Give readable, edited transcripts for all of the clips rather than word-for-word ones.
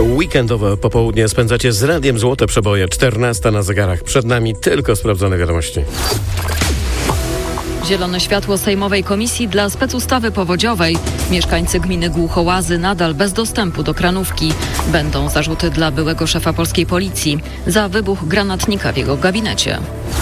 Weekendowe popołudnie spędzacie z Radiem Złote Przeboje. 14 na zegarach. Przed nami tylko sprawdzone wiadomości. Zielone światło sejmowej komisji dla specustawy powodziowej. Mieszkańcy gminy Głuchołazy nadal bez dostępu do kranówki. Będą zarzuty dla byłego szefa polskiej policji za wybuch granatnika w jego gabinecie.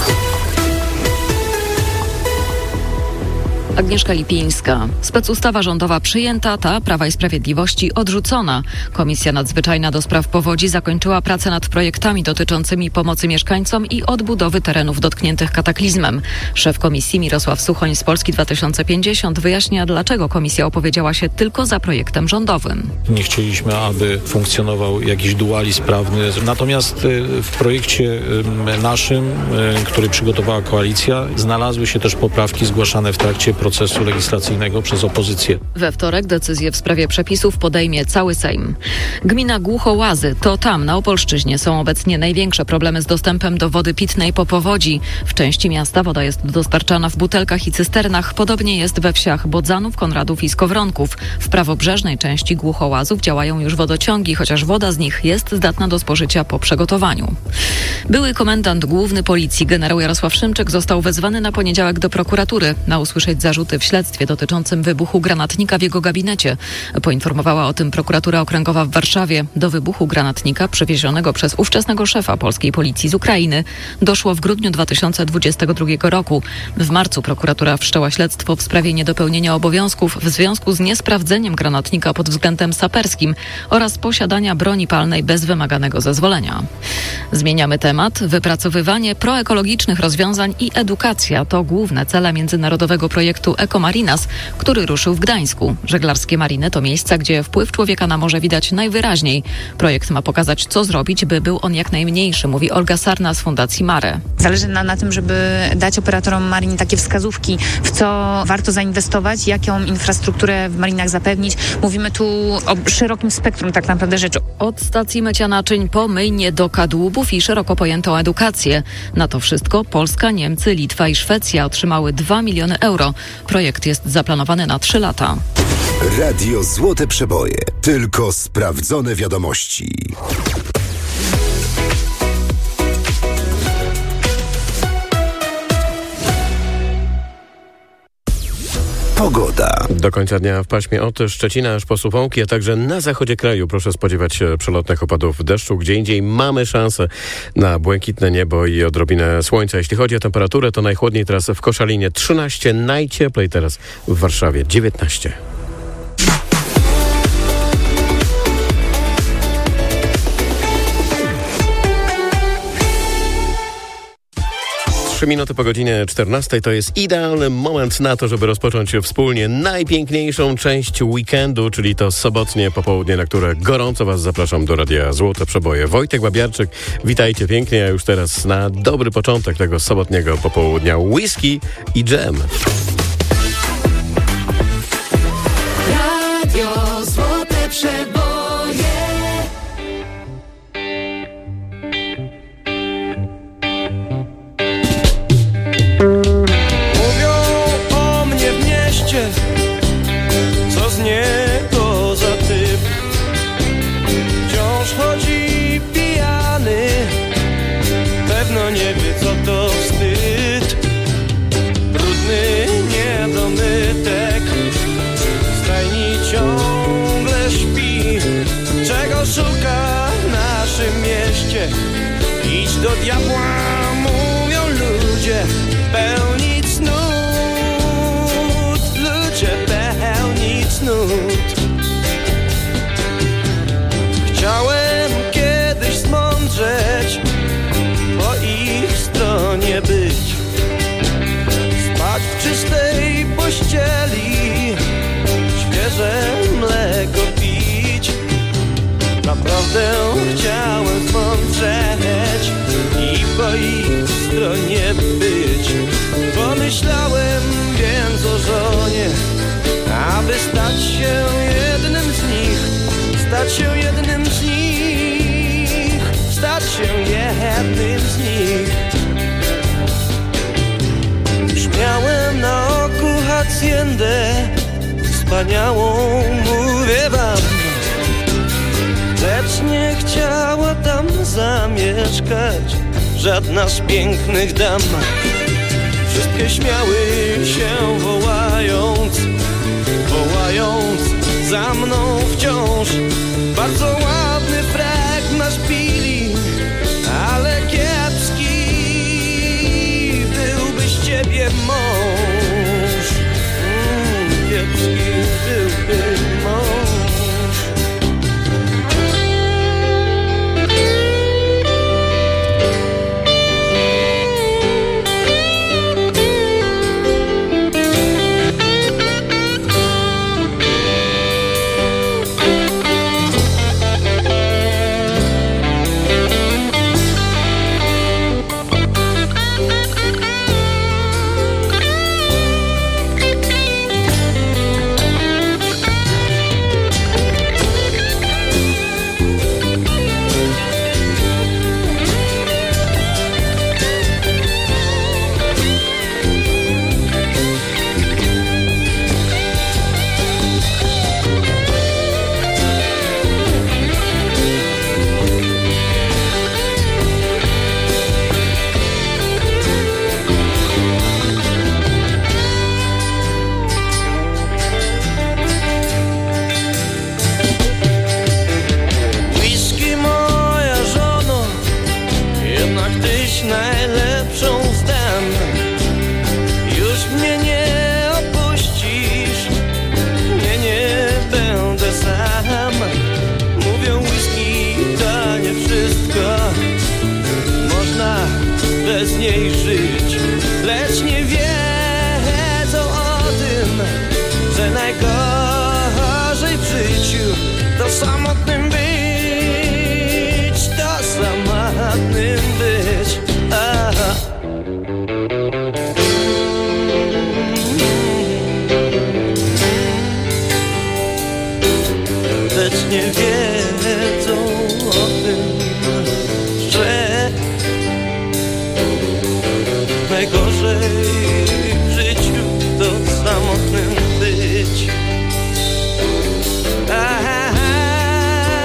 Agnieszka Lipińska. Specustawa rządowa przyjęta, ta Prawa i Sprawiedliwości odrzucona. Komisja Nadzwyczajna do spraw powodzi zakończyła pracę nad projektami dotyczącymi pomocy mieszkańcom i odbudowy terenów dotkniętych kataklizmem. Szef komisji Mirosław Suchoń z Polski 2050 wyjaśnia, dlaczego komisja opowiedziała się tylko za projektem rządowym. Nie chcieliśmy, aby funkcjonował jakiś dualizm prawny. Natomiast w projekcie naszym, który przygotowała koalicja, znalazły się też poprawki zgłaszane w trakcie procesu legislacyjnego przez opozycję. We wtorek decyzję w sprawie przepisów podejmie cały Sejm. Gmina Głuchołazy, to tam na Opolszczyźnie są obecnie największe problemy z dostępem do wody pitnej po powodzi. W części miasta woda jest dostarczana w butelkach i cysternach. Podobnie jest we wsiach Bodzanów, Konradów i Skowronków. W prawobrzeżnej części Głuchołazów działają już wodociągi, chociaż woda z nich jest zdatna do spożycia po przygotowaniu. Były komendant główny policji generał Jarosław Szymczyk został wezwany na poniedziałek do prokuratury na usłyszeć zarzuty w śledztwie dotyczącym wybuchu granatnika w jego gabinecie. Poinformowała o tym prokuratura okręgowa w Warszawie. Do wybuchu granatnika przywiezionego przez ówczesnego szefa polskiej policji z Ukrainy doszło w grudniu 2022 roku. W marcu prokuratura wszczęła śledztwo w sprawie niedopełnienia obowiązków w związku z niesprawdzeniem granatnika pod względem saperskim oraz posiadania broni palnej bez wymaganego zezwolenia. Zmieniamy temat. Wypracowywanie proekologicznych rozwiązań i edukacja to główne cele międzynarodowego projektu Ecomarinas, który ruszył w Gdańsku. Żeglarskie mariny to miejsca, gdzie wpływ człowieka na morze widać najwyraźniej. Projekt ma pokazać, co zrobić, by był on jak najmniejszy, mówi Olga Sarna z Fundacji Mare. Zależy nam na tym, żeby dać operatorom marin takie wskazówki, w co warto zainwestować, jaką infrastrukturę w marinach zapewnić. Mówimy tu o szerokim spektrum tak naprawdę rzeczy. Od stacji mycia naczyń po myjnie do kadłubów i szeroko pojętą edukację. Na to wszystko Polska, Niemcy, Litwa i Szwecja otrzymały 2 miliony euro. Projekt jest zaplanowany na 3 lata. Radio Złote Przeboje. Tylko sprawdzone wiadomości. Pogoda. Do końca dnia w paśmie od Szczecina aż po Suwałki, a także na zachodzie kraju proszę spodziewać się przelotnych opadów deszczu. Gdzie indziej mamy szansę na błękitne niebo i odrobinę słońca. Jeśli chodzi o temperaturę, to najchłodniej teraz w Koszalinie 13, najcieplej teraz w Warszawie 19. 3 minuty po godzinie 14 to jest idealny moment na to, żeby rozpocząć wspólnie najpiękniejszą część weekendu, czyli to sobotnie popołudnie, na które gorąco Was zapraszam do Radia Złote Przeboje. Wojtek Babiarczyk, witajcie pięknie, a już teraz na dobry początek tego sobotniego popołudnia whisky i dżem. Radio Złote Przeboje. Co z niego za typ? Wciąż chodzi pijany, pewno nie wie co to wstyd. Brudny niedomytek w stajni ciągle śpi. Czego szuka w naszym mieście? Idź do diabła, mówią ludzie, pełni cnót. Pełni cnót. Chciałem kiedyś zmądrzeć, po ich stronie być, spać w czystej pościeli, świeże mleko pić. Naprawdę chciałem zmądrzeć i po ich stronie być. Pomyślałem więc o żonie, aby stać się jednym z nich, stać się jednym z nich, stać się jednym z nich. Już miałem na oku haciendę wspaniałą, mówię wam. lecz nie chciała tam zamieszkać żadna z pięknych dam. Wszystkie śmiały się wołając za mną wciąż. Bardzo ładny frak masz, Billy, ale kiepski byłby z ciebie mąż. Kiepski byłby mąż. Najlepszą zdam, już mnie nie opuścisz, nie będę sam. Mówią, whisky to nie wszystko, można bez niej żyć, lecz nie wiedzą o tym, że najgorzej w życiu to samotnym być, to samotnym być. Aha. Lecz nie wiedzą o tym, że najgorzej w życiu to samotnym być. Aha.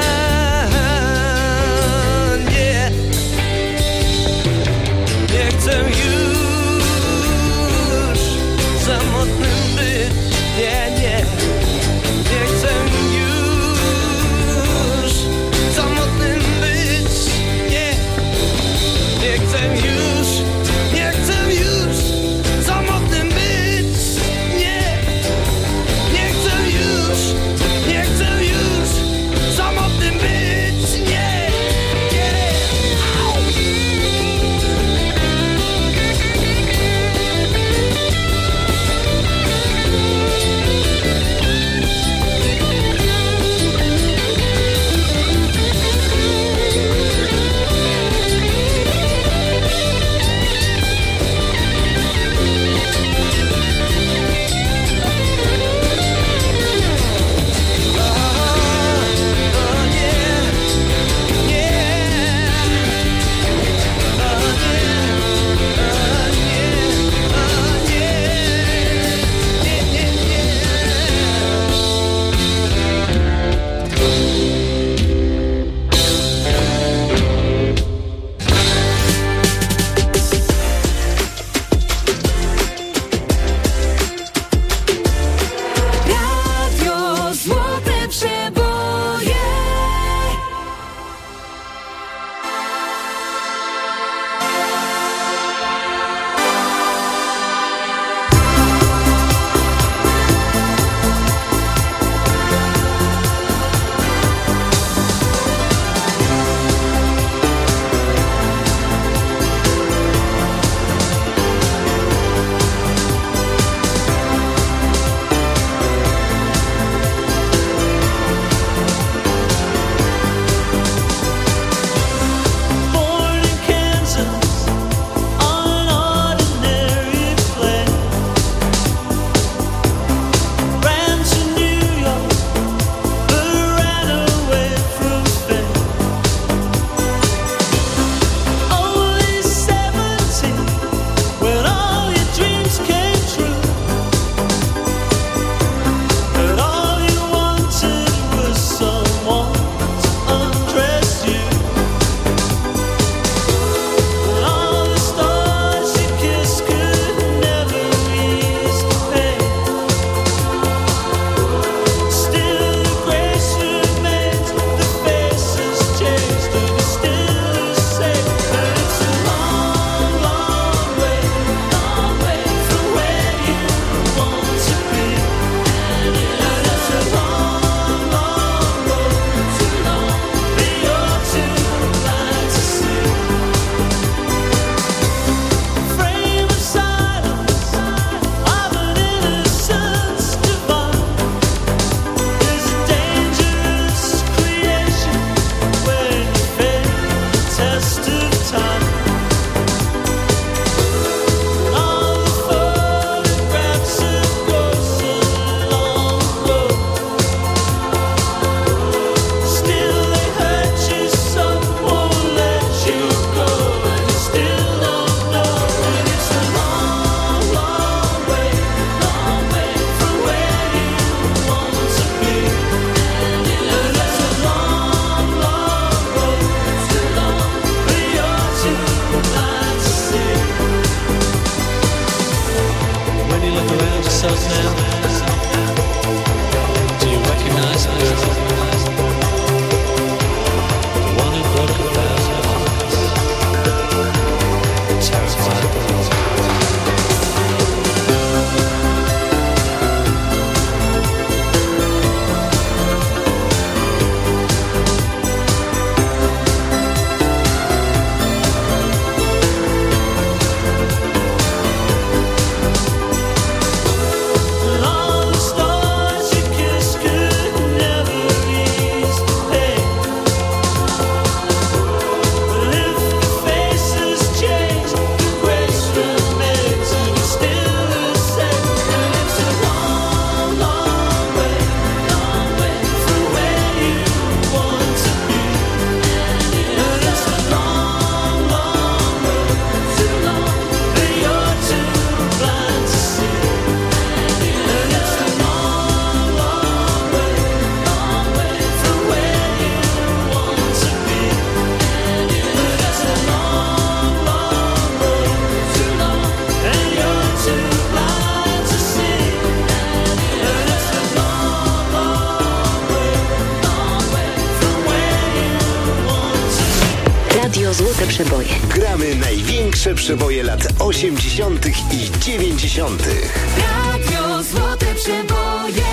Złote Przeboje. Gramy największe przeboje lat 80. i 90. Radio Złote Przeboje.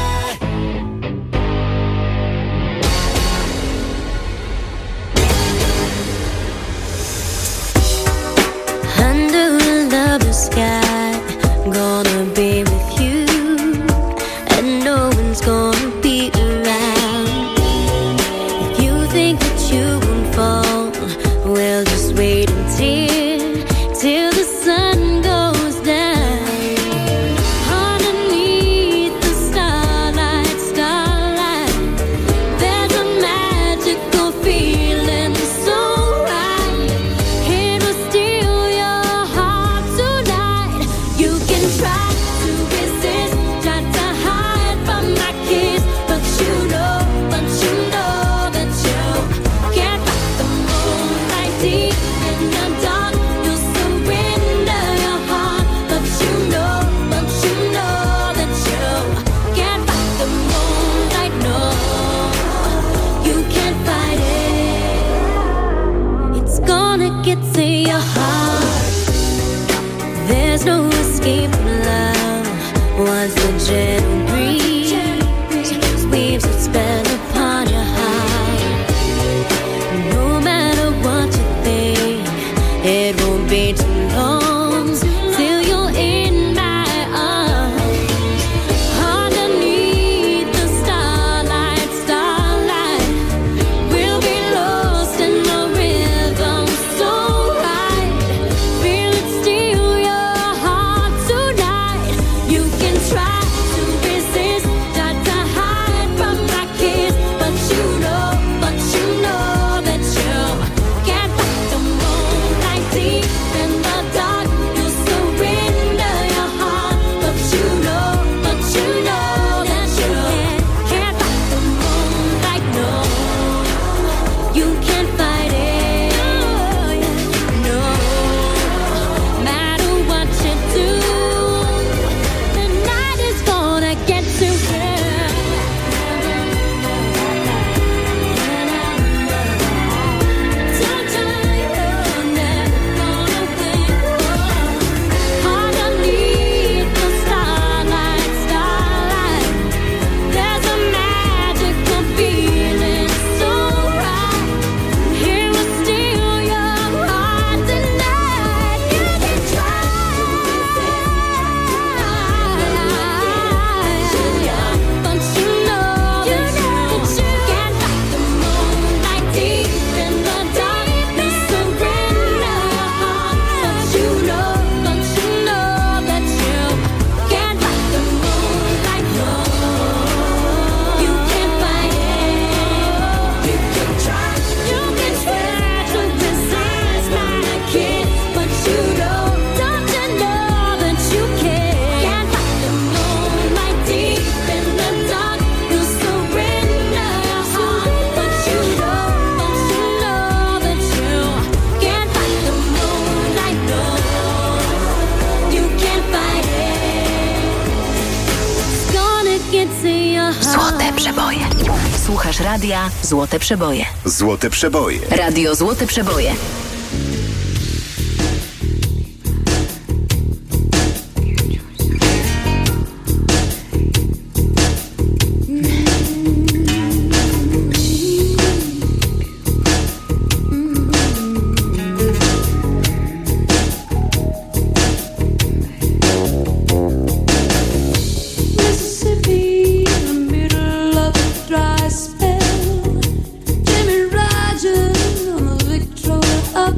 Under a lovely sky, gonna be with you, and no one's gonna be around. If you think that you won't fall, well, just wait till the sun goes down. Underneath the starlight, there's a magical feeling so right. It will steal your heart tonight. You can try to resist, try to hide from my kiss, but you know that you can't fight the moonlight deep in the dark. You'll surrender your heart, but you know that you can't fight the moonlight. No, you can't fight it. It's gonna get to your heart. There's no escape from love. Once the gentle breeze weaves its spell upon your heart. No matter what you think, it won't be too long till you're in my arms. Underneath the starlight, we'll be lost in the rhythm so right. Feel it steal your heart tonight. You can try to resist, try to hide from my kiss, but you know that you can't fight the moonlight deep in the dark. You'll surrender your heart, but you know that you can't fight the moonlight. No, you can't fight it. No, matter what you do, the night is gonna get to you. Don't try, you're never gonna win. Underneath the starlight, there's a magical feeling so right. It will steal your heart tonight. You can try, but you know that you can't fight the moonlight deep in the dark. You surrender your heart, but you know that you can't fight the moonlight. No, you can't fight it. You can try to resist my kiss, but you don't you know that you can't fight the moonlight deep in the dark. You surrender your heart, but you know that you can't fight the moonlight. No, you can't fight it. It's gonna get to your heart. Złote Przeboje. Słuchasz radia Złote Przeboje. Złote Przeboje. Radio Złote Przeboje. Mississippi, in the middle of a dry spell. Jimmy Rogers on the Victrola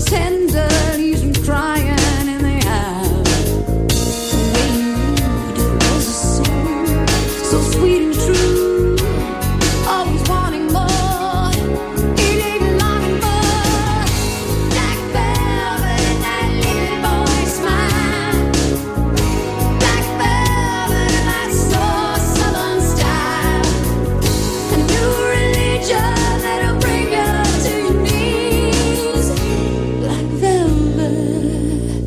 tender, leaves them crying in the eye. The way you was a song, so sweet and true. Always wanting more, ain't even longing more. Black velvet and that little boy smile. Black velvet and that soft southern style. A new religion that'll bring you to your knees. Black velvet,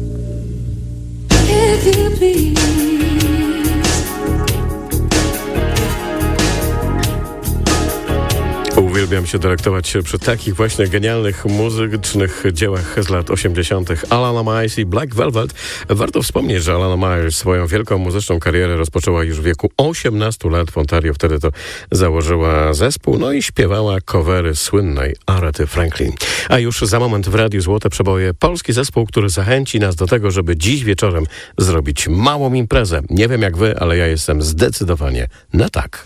if you please. Uwielbiam się delektować przy takich właśnie genialnych muzycznych dziełach z lat 80. Alana Myers i Black Velvet. Warto wspomnieć, że Alana Myers swoją wielką muzyczną karierę rozpoczęła już w wieku 18 lat w Ontario. Wtedy to założyła zespół, no i śpiewała covery słynnej Arety Franklin. A już za moment w Radiu Złote Przeboje polski zespół, który zachęci nas do tego, żeby dziś wieczorem zrobić małą imprezę. Nie wiem jak wy, ale ja jestem zdecydowanie na tak.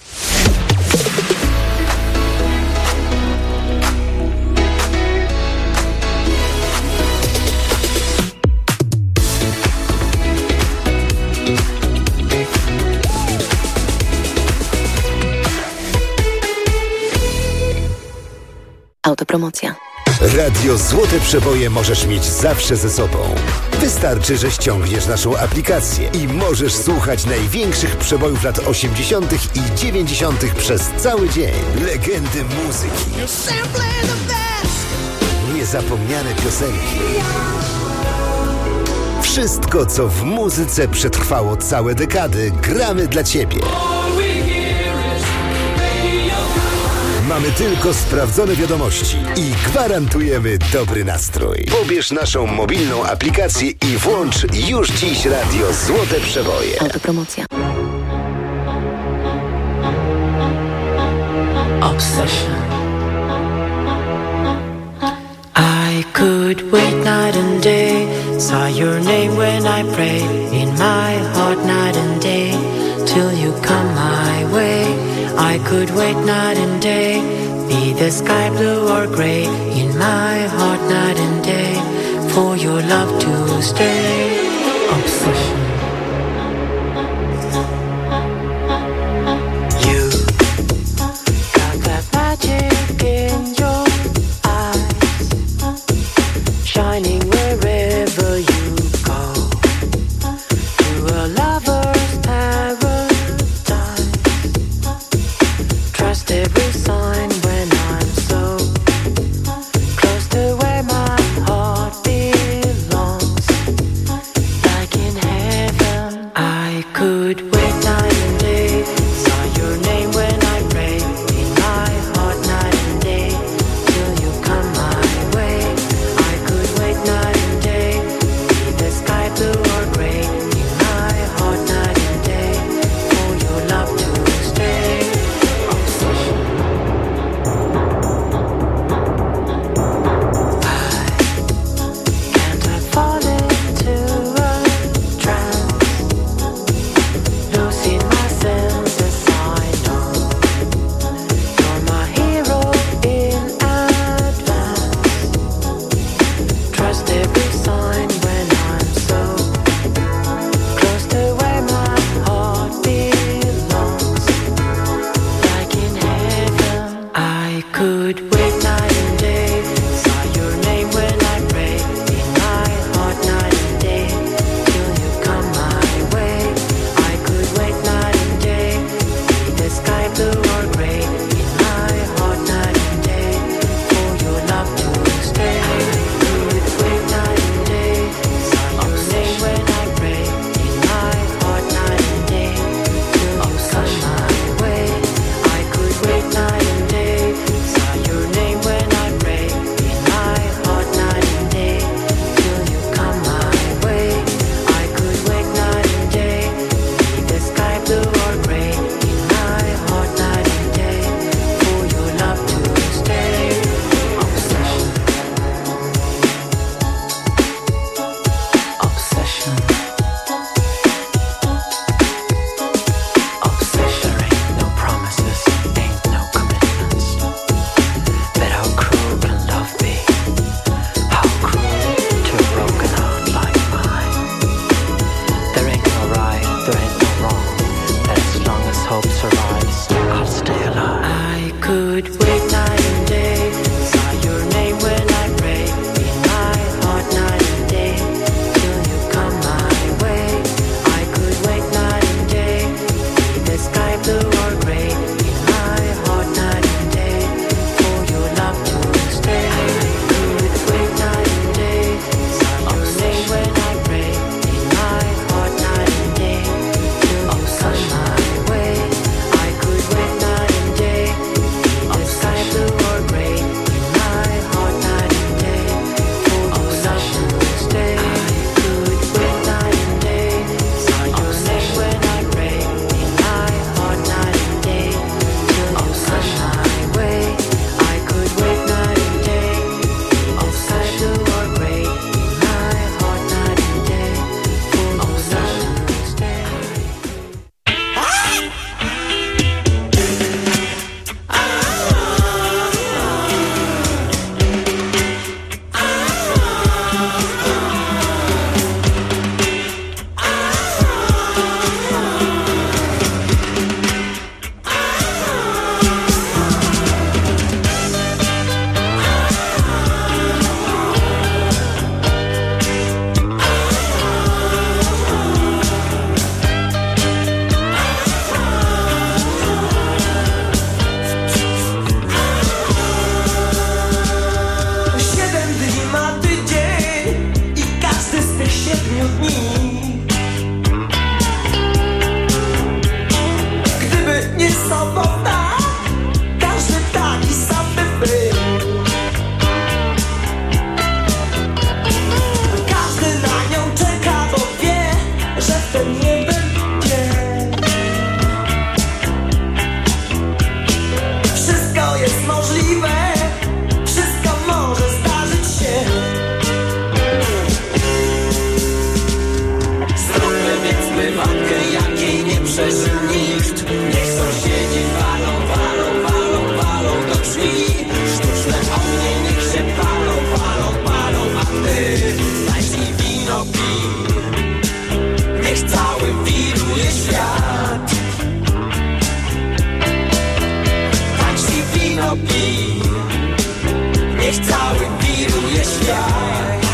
Autopromocja. Radio Złote Przeboje możesz mieć zawsze ze sobą. Wystarczy, że ściągniesz naszą aplikację i możesz słuchać największych przebojów lat 80. i 90. przez cały dzień. Legendy muzyki. Niezapomniane piosenki. Wszystko, co w muzyce przetrwało całe dekady, gramy dla Ciebie. Mamy tylko sprawdzone wiadomości i gwarantujemy dobry nastrój. Pobierz naszą mobilną aplikację i włącz już dziś Radio Złote Przeboje. Autopromocja. Obsession. I could wait night and day, saw your name when I pray, in my heart night and day, till you come my way. I could wait night and day, be the sky blue or gray, in my heart night and day, for your love to stay. Obsession. You got that magic in your eyes, shining wherever you go, to a lover's paradise. Trust every sign when I'm so close to where my heart belongs, like in heaven. I could wait night and day, saw your name when I pray, in my heart night and day, till you come my way. I could wait night and day. przeżył nikt. Niech sąsiedzi walą do drzwi. Sztuczne ognie niech się palą, a ty daj ci wino pij. Niech cały wiruje świat. Daj ci wino pij. Niech cały wiruje świat.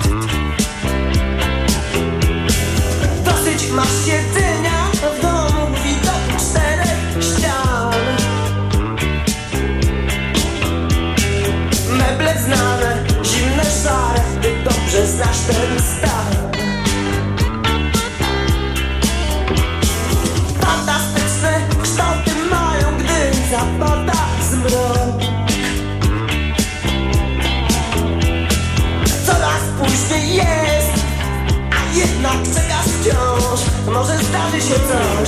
Dosyć masz jedzenia w domu, widok 4 ścian. Meble znane, zimne, szare, ty dobrze znasz ten stan. Fantastyczne kształty mają, gdy zapada zmrok. Coraz później jest, a jednak czekasz wciąż. Może zdarzy się coś.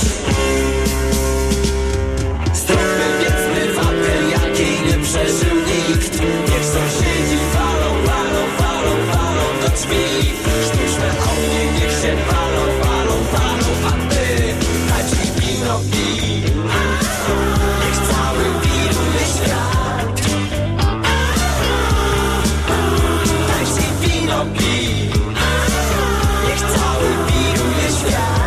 Zróbmy więc prywatkę, jakiej nie przeżył nikt. Niech sąsiedzi walą do drzwi. Sztuczne ognie niech się palą, a ty daj ci wino pij. Niech cały wiruje świat. Daj ci wino pij. Niech cały wiruje świat.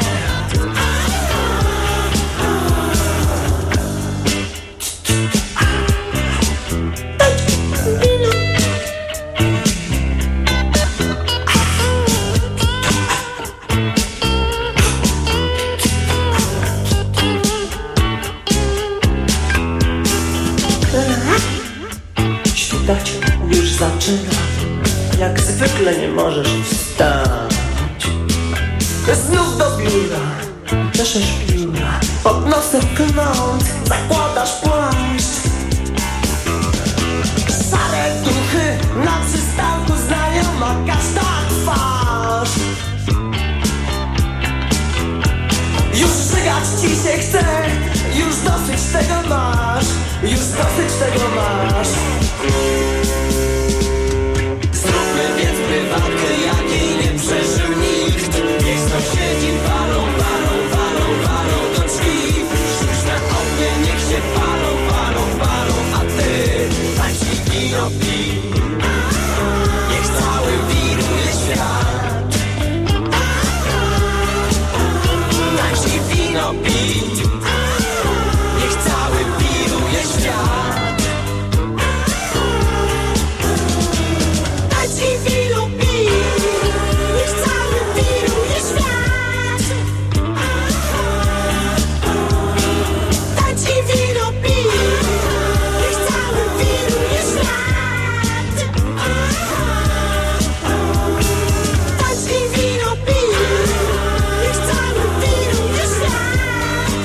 Świtać już zaczyna, jak zwykle nie możesz wstać. Znów do biura, czeszesz pióra, pod nosem klnąc, zakładasz płaszcz. Szare duchy na przystanku, znajoma każda twarz. Już żygać ci się chce, już dosyć tego masz. Już dosyć tego masz. Zróbmy więc prywatkę, jakiej nie przeżył nikt. Niech sąsiedzi walą do drzwi. Sztuczne ognie niech się palą, a ty daj ci wino pij. Niech cały wiruje świat. Daj ci wino pij. Niech cały wiruje świat. Daj ci wino pij. Niech cały wiruje świat. Daj ci wino pij. Niech cały wiruje świat. Daj ci wino pij. Niech cały wiruje świat.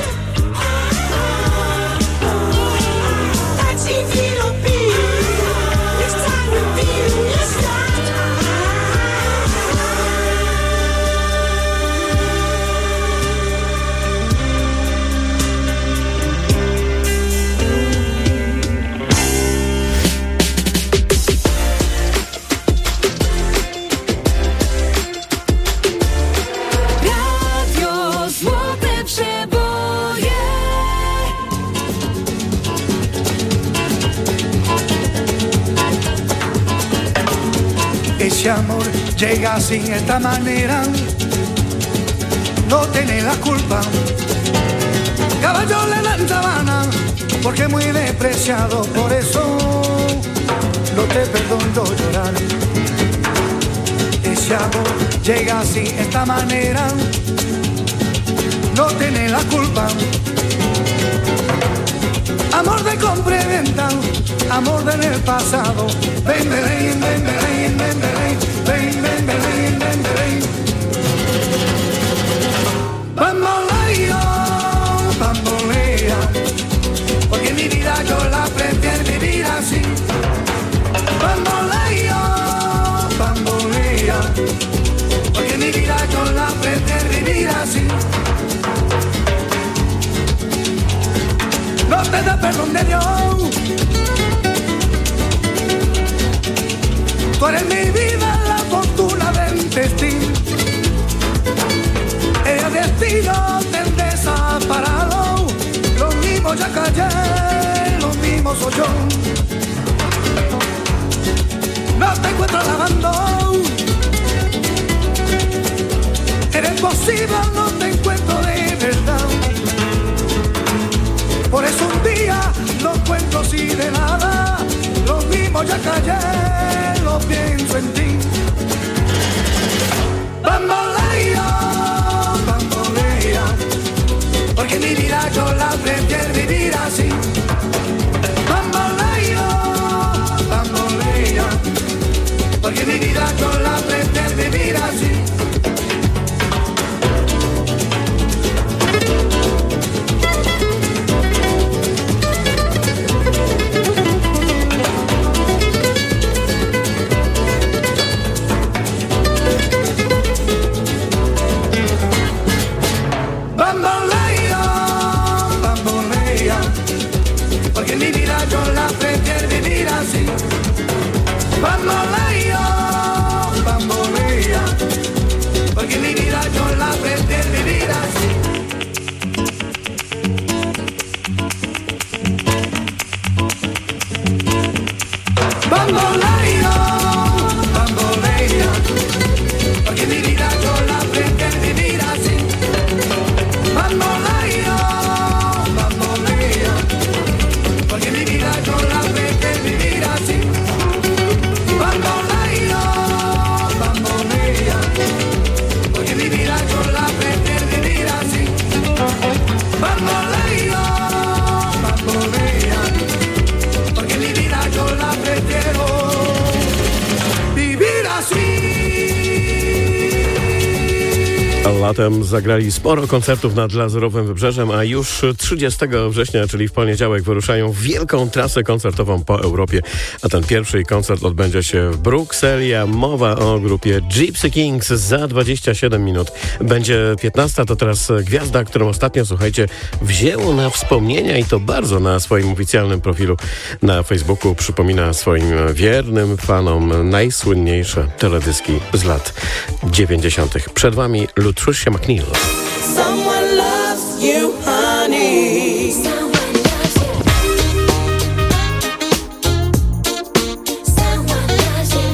Daj ci wino pij. Niech cały wiruje świat. Radio Złote Przeboje. Ese amor llega así, de esta manera, no tiene la culpa. Caballo le dan sabana, porque muy despreciado, por eso no te perdono llorar. Ese amor llega así, de esta manera, no tiene la culpa. Amor de compra y venta, amor del pasado. Ven, ven, ven, ven, ven, ven, ven, ven, ven, ven, ven. Bamboleo, bambolea, porque mi vida yo la prefiero vivir así. Bamboleo, bambolea, porque mi vida yo la prefiero vivir así. No te da perdón de Dios. Tú eres mi vida, la fortuna del destino. El destino del destino. contra el abandono. Eres posible, no te encuentro de verdad. Por eso un día no cuento así de nada. Lo mismo ya callé, lo pienso en ti. Bambolea, bambolea, porque mi vida yo la prefiero vivir así. Bambolea, bambolea, porque mi vida yo la prefiero vivir así. Bambolea, bambolea, porque mi vida yo la prefiero vivir así. Bambolea, bambolea, porque mi vida yo la prefiero vivir así. Bambolea, bambolea, porque mi vida yo la prefiero vivir así. Bambolea, bambolea, porque mi vida yo la prefiero vivir así. Bambolea, bambolea, porque mi vida yo la prefiero vivir así. Bambolea, bambolea, porque mi vida yo la prefiero vivir así. Latem zagrali sporo koncertów nad Lazurowym Wybrzeżem, a już 30 września, czyli w poniedziałek, wyruszają w wielką trasę koncertową po Europie. A ten pierwszy koncert odbędzie się w Brukseli, a mowa o grupie Gypsy Kings za 27 minut. Będzie 15, to teraz gwiazda, którą ostatnio, słuchajcie, wzięło na wspomnienia i to bardzo na swoim oficjalnym profilu na Facebooku. Przypomina swoim wiernym fanom najsłynniejsze teledyski z lat 90. Przed wami Lutricia McNeil. Someone loves you, honey. Someone loves you. Someone loves you.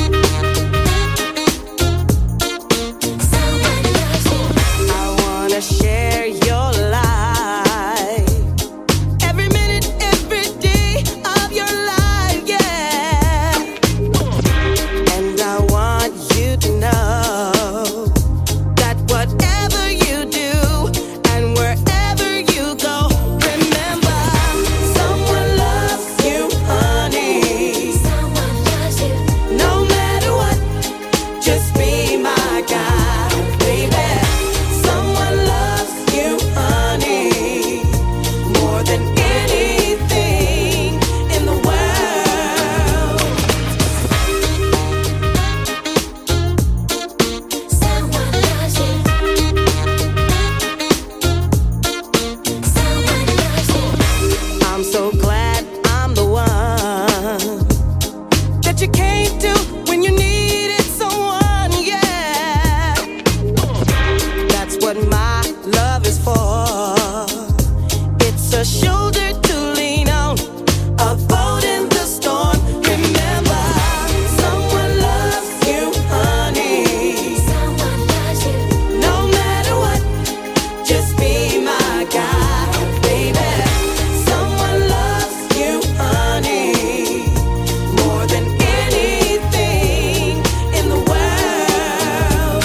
Someone loves you. I wanna share your life. Every minute, every day of your life, yeah. And I want you to know that whatever you do and wherever you go, remember, someone loves you, honey. Someone loves you. No matter what, just be my guy, baby. Someone loves you, honey, more than anything in the world. Someone loves you. Someone loves you. I'm so glad I'm the one that you came to when you needed someone, yeah. That's what my love is for. It's a shoulder to lean on, a boat in the storm. Remember, someone loves you, honey. Someone loves you. No matter what, just be my guy, baby. Someone loves you, honey, more than anything in the world.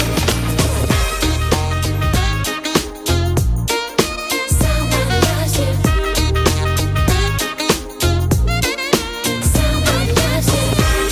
Someone loves you. Someone loves you.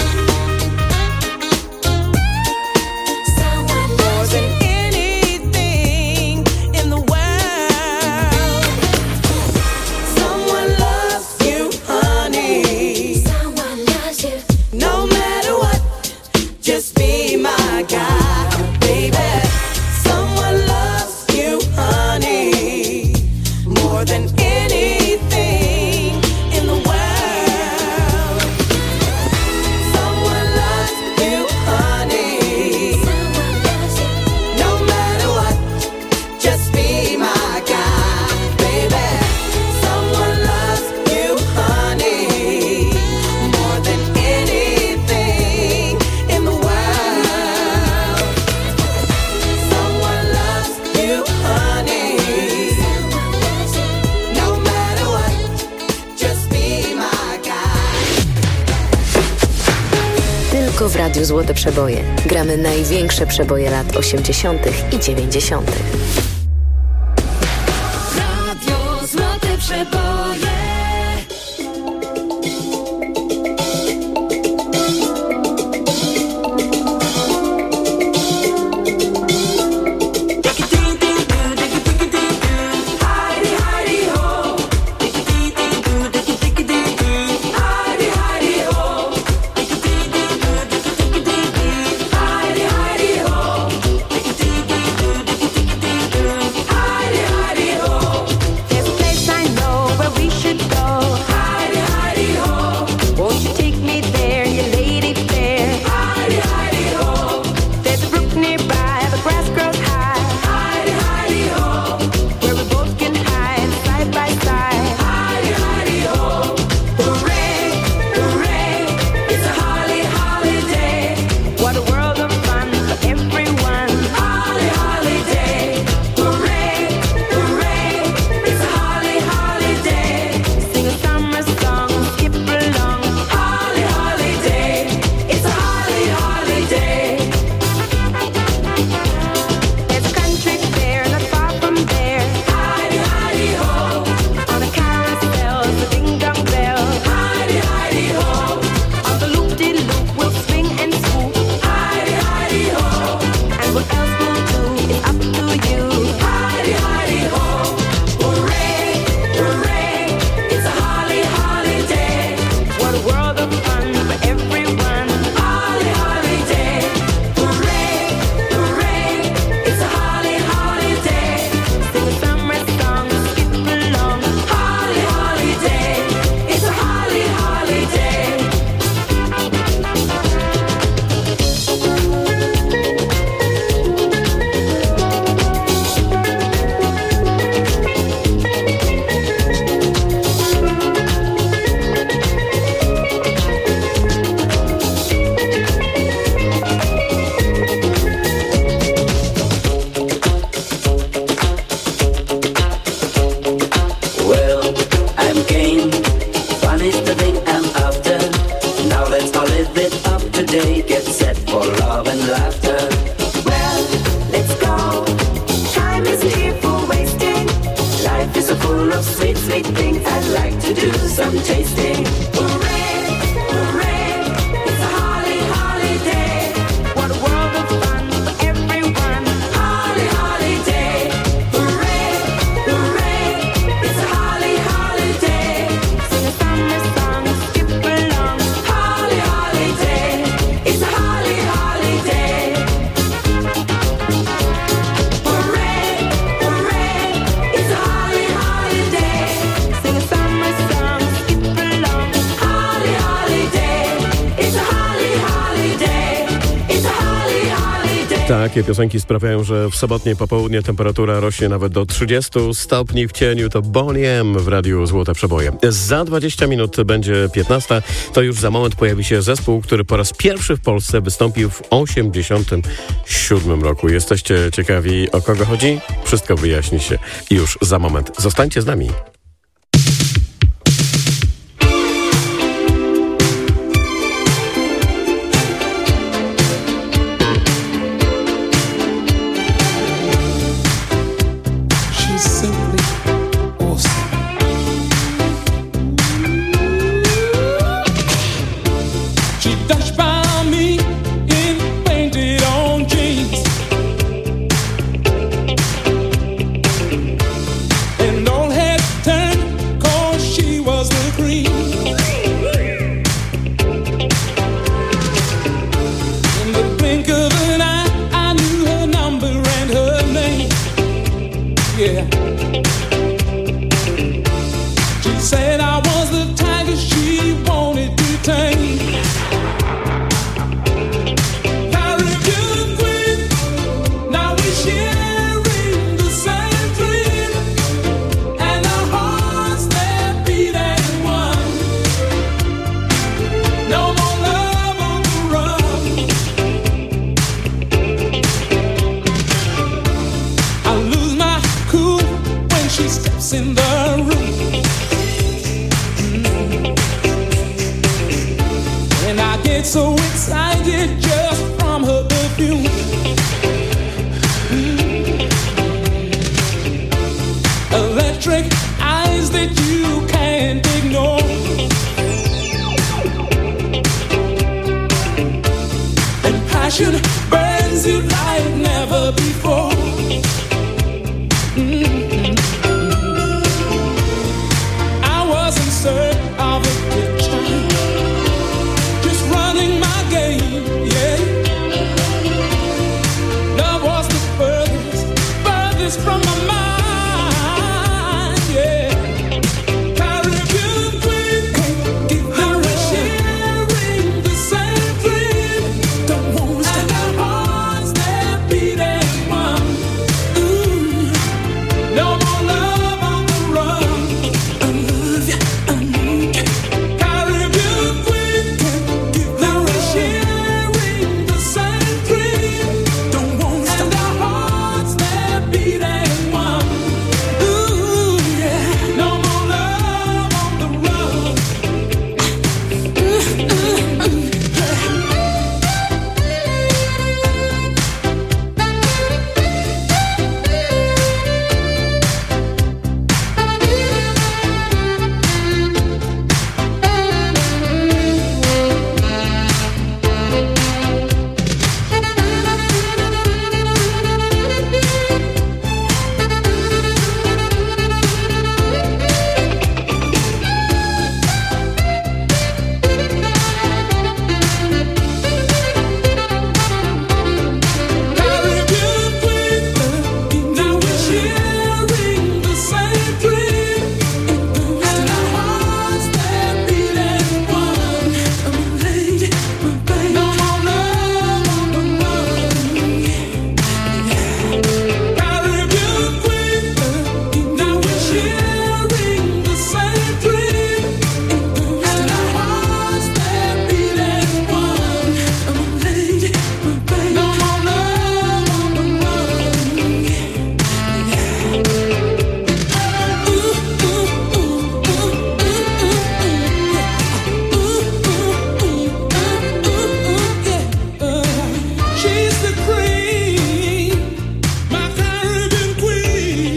Someone More loves than you. anything in the world. Someone loves you, honey. Someone loves you. No matter what, just be my guy, baby. Someone loves you, honey, more than anything in the world. Someone loves you, honey. Someone loves you. No matter what, just be my guy, baby. Someone loves you, honey, more than anything Radiu Złote Przeboje. Gramy największe przeboje lat 80. i 90. Radio Złote Przeboje. Takie piosenki sprawiają, że w sobotnie popołudnie temperatura rośnie nawet do 30 stopni w cieniu. To Boney M w Radiu Złote Przeboje. Za 20 minut będzie 15. To już za moment pojawi się zespół, który po raz pierwszy w Polsce wystąpił w 87 roku. Jesteście ciekawi, o kogo chodzi? Wszystko wyjaśni się już za moment. Zostańcie z nami. And all had time. passion burns you like never before. I was in search of a picture, just running my game, yeah. Love was the furthest from my mind, yeah. Caribbean queen, I was sharing the same dream. Don't want to and our hearts they're beating one. Ooh, no more love on the run. I love you, I need you. Caribbean queen, I was sharing the same dream. Don't want to and our hearts they're beating one. Ooh, yeah, no more love on the run. Caribbean queen, now we're sharing the same dream. And our hearts they're beating one. I'm a lady, my baby. No more love on the run. Caribbean queen, now we're sharing the same dream. And our hearts they're beating one. I'm a lady, my baby. No more love on the run. She's the queen, my Caribbean queen.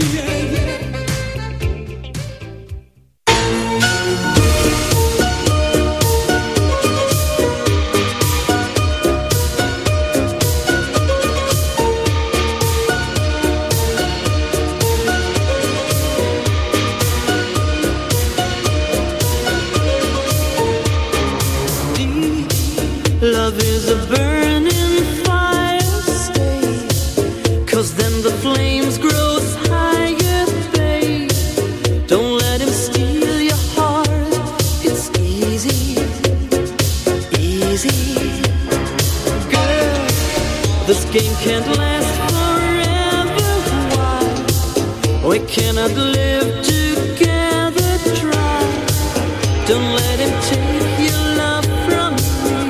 Love is a burning fire, stay, 'cause then the flames grow higher, babe. Don't let him steal your heart, it's easy, easy. Girl, this game can't last forever, why? We cannot live together, try. Don't let him take your love from me.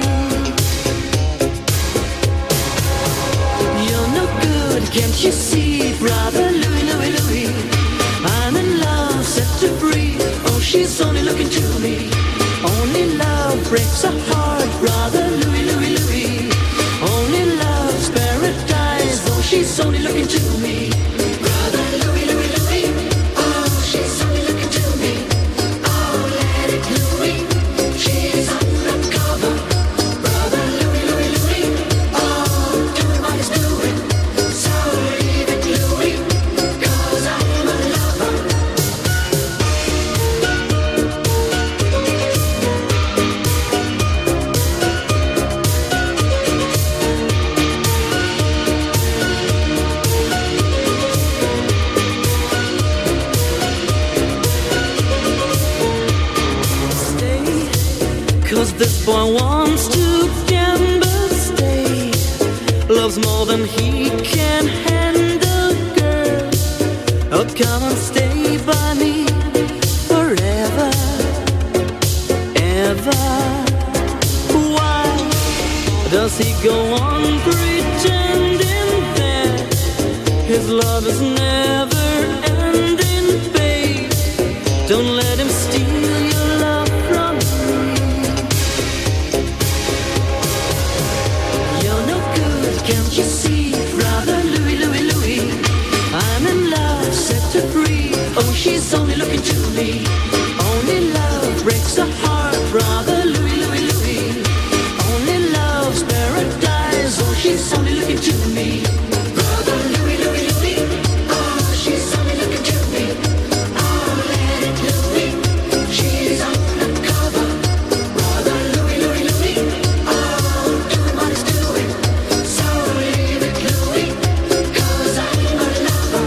You're no good, can't you see, brother Louis, Louis, Louis? I'm in love, set to free. Oh, she's only looking to me. Only love breaks a heart, brother Louis, Louis, Louis. Only love's paradise. Oh, she's only looking to me. Brother Louis, Louis, Louis. Oh, she's only looking to me. Oh, let it Louis. She's undercover. Brother Louis, Louis, Louis. Oh, doing what he's doing. So leave it Louis, 'cause I'm a lover. Stay, 'cause this boy wants to gamble, stay. Loves more than he can handle, girl. Oh, come and stay by me forever, ever. Why does he go on pretending that his love is never ending, babe? Don't let him steal your love from me. You're no good, can't you see, brother Louis, Louis, Louis? I'm in love, set to free. Oh, she's only looking to me. Only love breaks a heart, brother Louis, Louis, Louis. Only love's paradise. Oh, she's only looking to me. Brother Louie, Louie, Louie, oh, she's only looking to me. Oh, Lady Louie, she's undercover. Brother Louie, Louie, Louie, oh, doing what he's doing. So leave it, Louie, 'cause I'm a lover.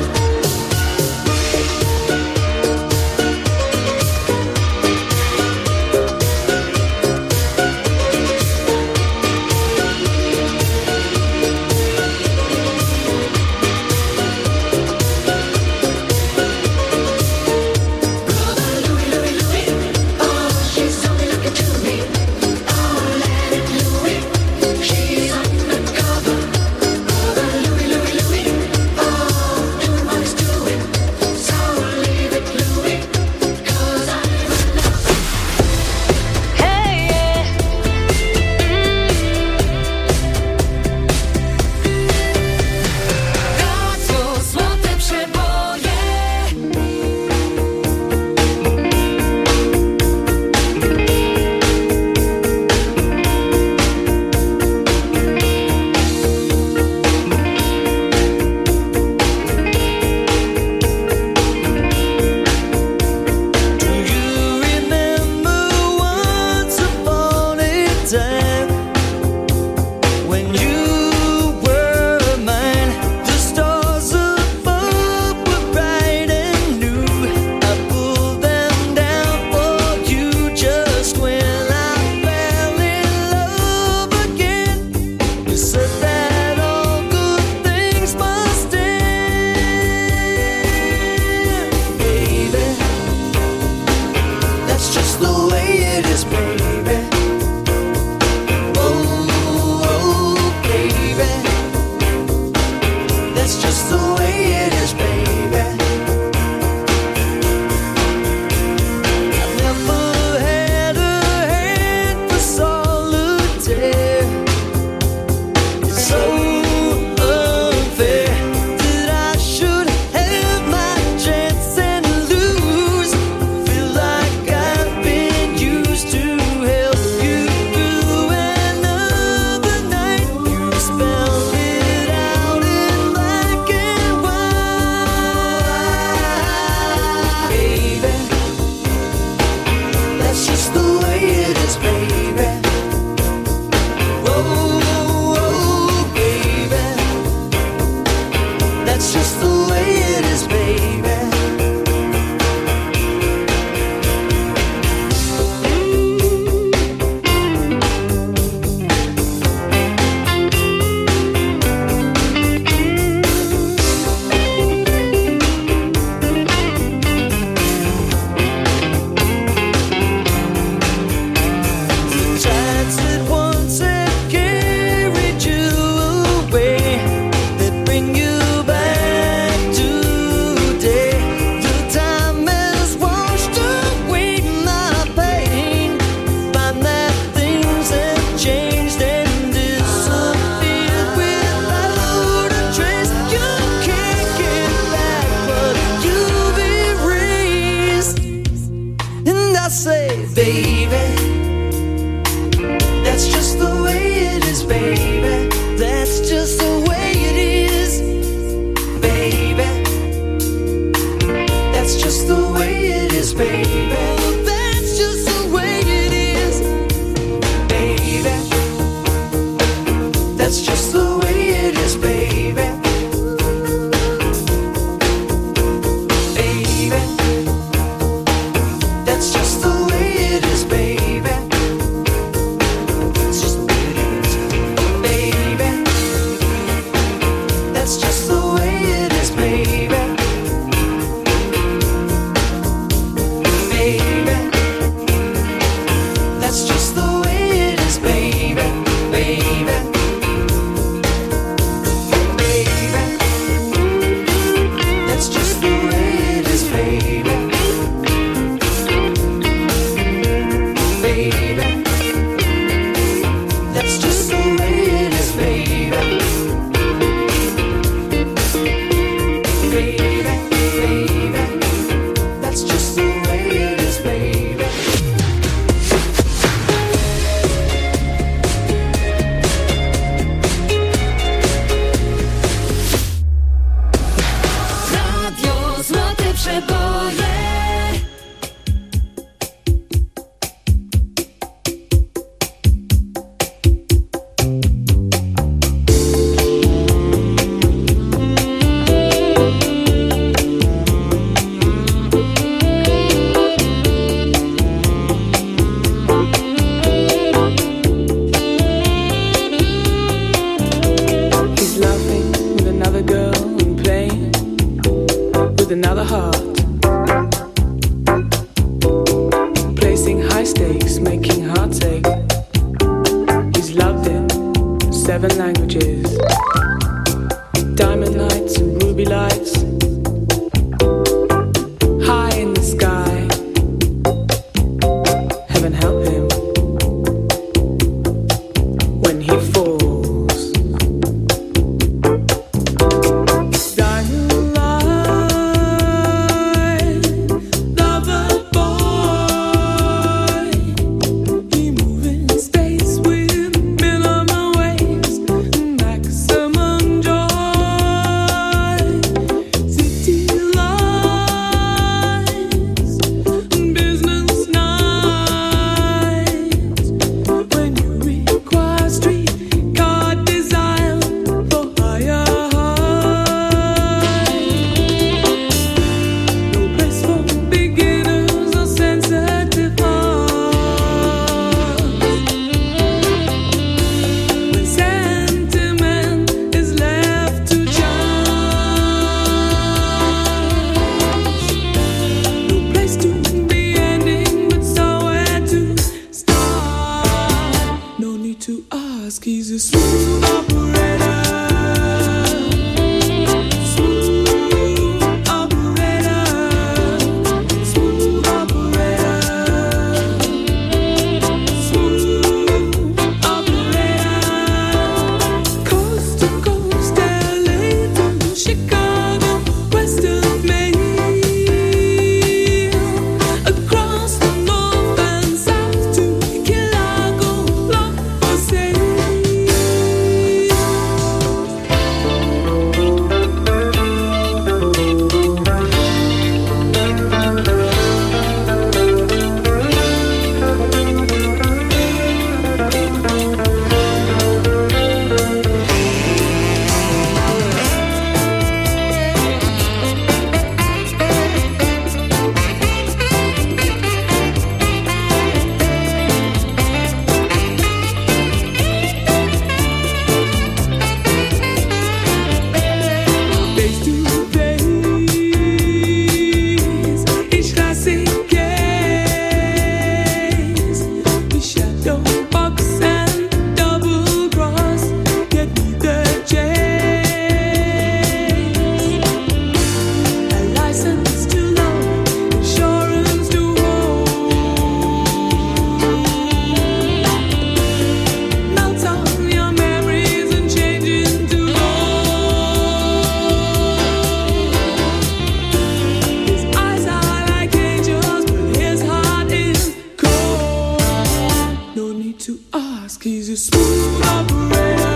the heart. Placing high stakes, making hearts ache. He's loved in 7 languages. Diamond lights and ruby lights. High in the sky. Heaven help him when he falls. Diamond light, lover boy. He moves in space with minimal waves, maximum joy. City lights, business nights. When you require streetcar design for higher heights. No place for beginners or sensitive hearts. When sentiment is left to chance. No place to be ending, but somewhere to start. No need to ask, he's a smooth operator. Smooth operator. Smooth operator. Smooth operator. Coast to coast, LA to Chicago, west of Maine. Across the north and south to Chicago, love for sale. Face to face, each classic case. The shadow box and double cross get me the chase. A license to love, insurance to hold. Melt on your memories and change into his eyes are like angels, but his heart is cold. No need to ask, he's a smooth operator.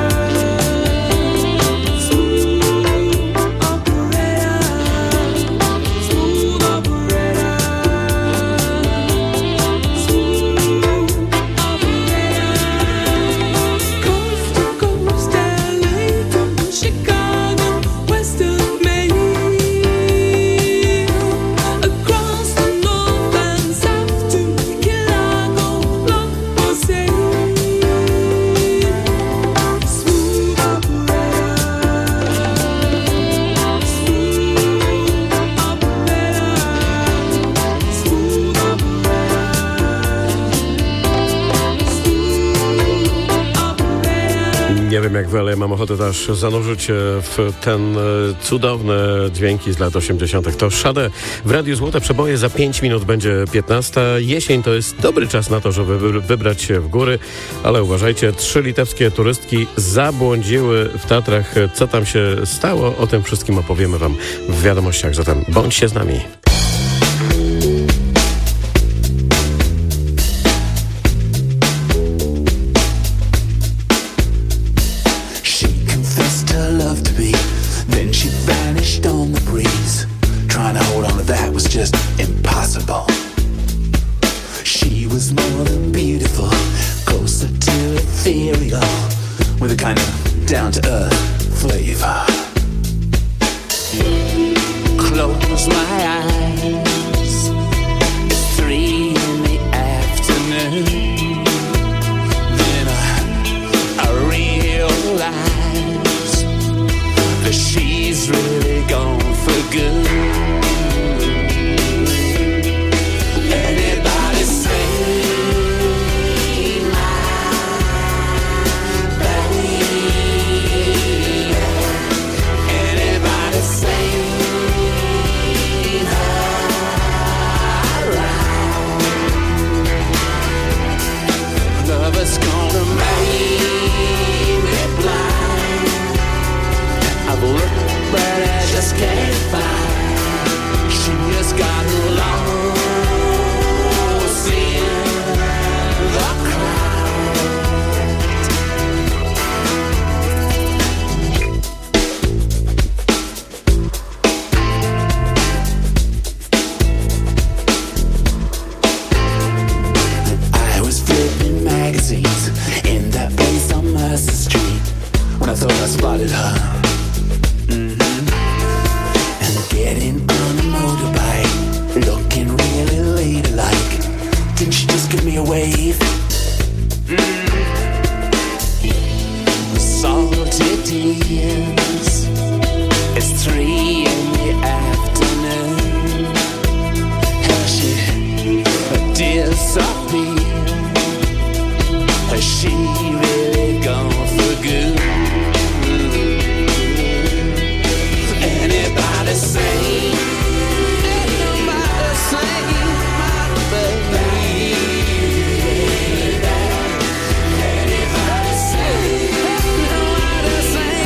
Smooth operator. Smooth operator. Smooth operator. Coast to coast, LA to Chicago, west of Maine. Across the north and south to Chicago, love for sale. Smooth operator. Smooth operator. Smooth operator. Nie wiem jak wy, ale ja mam ochotę też zanurzyć się w ten cudowne dźwięki z lat 80. To Sade w Radiu Złote Przeboje. Za 5 minut będzie 15. Jesień to jest dobry czas na to, żeby wybrać się w góry, ale uważajcie, 3 litewskie turystki zabłądziły w Tatrach. Co tam się stało? O tym wszystkim opowiemy wam w wiadomościach, zatem bądźcie z nami. She confessed her love to me, then she vanished on the breeze. Trying to hold on to that was just impossible. She was more than beautiful, closer to ethereal, with a kind of down-to-earth flavor. Close my eyes, it's 3 in the afternoon. Then I realize that she's really gone for good. her. And getting on a motorbike, looking really ladylike. Didn't she just give me a wave? Salty tears. It's 3 in the afternoon. Has she disappeared? Has she really gone for good? Anybody say? Anybody say my baby? Anybody say? Anybody say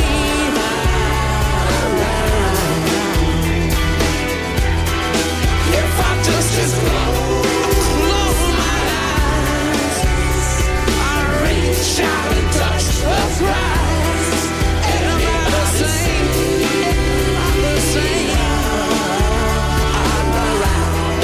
if I just close my eyes, I reach out and touch the prize. Anybody say? Anybody say I'm around?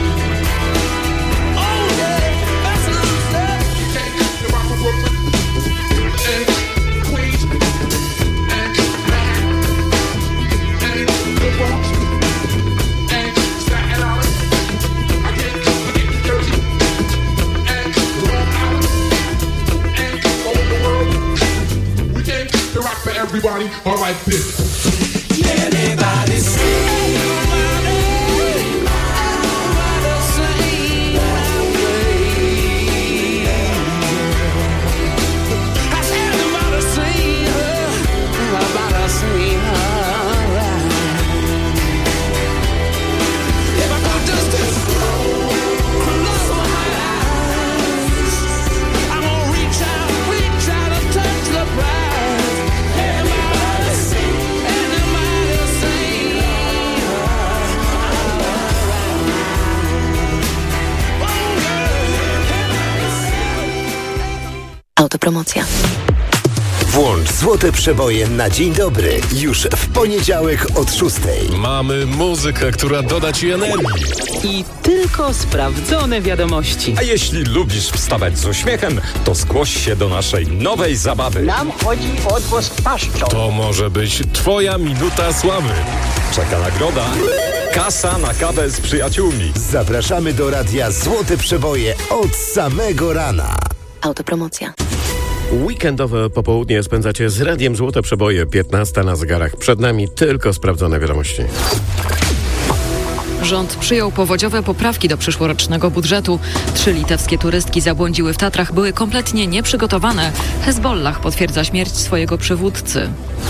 Oh yeah, that's what I'm saying. You can't keep the rock from Brooklyn and Queens and Manhattan and the Bronx and Staten Island. I can't forget New Jersey and Long Island and all over the world. We can't keep the rock for everybody. All like this. Anybody say? Anybody say my way? Has anybody seen her? Anybody seen her right? If I could just close my eyes, I'm gonna reach out and touch the prize. Anybody see? Anybody see? Autopromocja. Włącz Złote Przeboje na dzień dobry. Już w poniedziałek od 6. Mamy muzykę, która doda ci energii. I tylko sprawdzone wiadomości. A jeśli lubisz wstawać z uśmiechem, to zgłoś się do naszej nowej zabawy. Nam chodzi o odgłos paszczą. To może być twoja minuta sławy. Czeka nagroda. Kasa na kawę z przyjaciółmi. Zapraszamy do radia Złote Przeboje od samego rana. Autopromocja. Weekendowe popołudnie spędzacie z Radiem Złote Przeboje. 15 na zegarach. Przed nami tylko sprawdzone wiadomości. Rząd przyjął powodziowe poprawki do przyszłorocznego budżetu. 3 litewskie turystki zabłądziły w Tatrach, były kompletnie nieprzygotowane. Hezbollah potwierdza śmierć swojego przywódcy.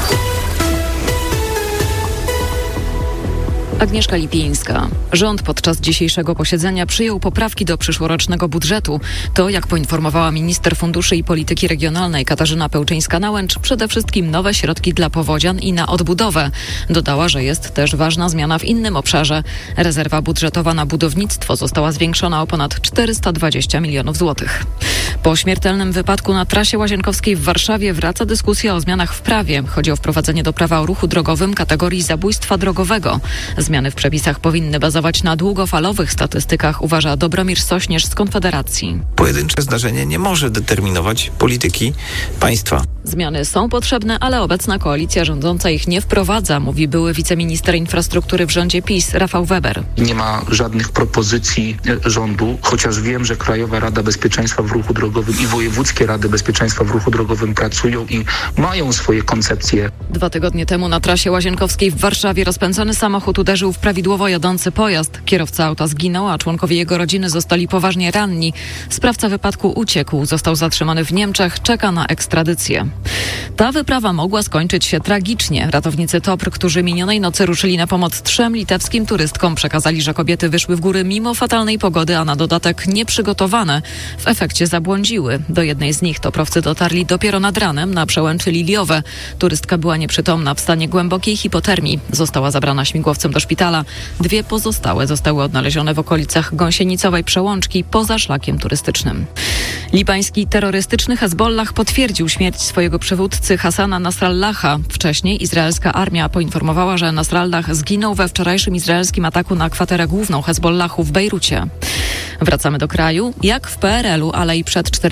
Agnieszka Lipińska. Rząd podczas dzisiejszego posiedzenia przyjął poprawki do przyszłorocznego budżetu. To, jak poinformowała minister funduszy i polityki regionalnej Katarzyna Pełczyńska-Nałęcz, przede wszystkim nowe środki dla powodzian i na odbudowę. Dodała, że jest też ważna zmiana w innym obszarze. Rezerwa budżetowa na budownictwo została zwiększona o ponad 420 milionów złotych. Po śmiertelnym wypadku na trasie łazienkowskiej w Warszawie wraca dyskusja o zmianach w prawie. Chodzi o wprowadzenie do prawa o ruchu drogowym kategorii zabójstwa drogowego. Zmiany w przepisach powinny bazować na długofalowych statystykach, uważa Dobromir Sośnierz z Konfederacji. Pojedyncze zdarzenie nie może determinować polityki państwa. Zmiany są potrzebne, ale obecna koalicja rządząca ich nie wprowadza, mówi były wiceminister infrastruktury w rządzie PiS Rafał Weber. Nie ma żadnych propozycji rządu, chociaż wiem, że Krajowa Rada Bezpieczeństwa w Ruchu Drogowym i wojewódzkie Rady Bezpieczeństwa w Ruchu Drogowym pracują i mają swoje koncepcje. 2 tygodnie temu na trasie łazienkowskiej w Warszawie rozpędzony samochód uderzył w prawidłowo jadący pojazd. Kierowca auta zginął, a członkowie jego rodziny zostali poważnie ranni. Sprawca wypadku uciekł, został zatrzymany w Niemczech, czeka na ekstradycję. Ta wyprawa mogła skończyć się tragicznie. Ratownicy TOPR, którzy minionej nocy ruszyli na pomoc 3 litewskim turystkom, przekazali, że kobiety wyszły w góry mimo fatalnej pogody, a na dodatek nieprzygotowane. W efekcie zabłądziły. Do jednej z nich toprowcy dotarli dopiero nad ranem na przełęczy Liliowe. Turystka była nieprzytomna w stanie głębokiej hipotermii. Została zabrana śmigłowcem do szpitala. 2 pozostałe zostały odnalezione w okolicach Gąsienicowej Przełączki poza szlakiem turystycznym. Libański terrorystyczny Hezbollah potwierdził śmierć swojego przywódcy Hasana Nasrallaha. Wcześniej izraelska armia poinformowała, że Nasrallah zginął we wczorajszym izraelskim ataku na kwaterę główną Hezbollahu w Bejrucie. Wracamy do kraju. Jak w PRL-u, ale i przed 40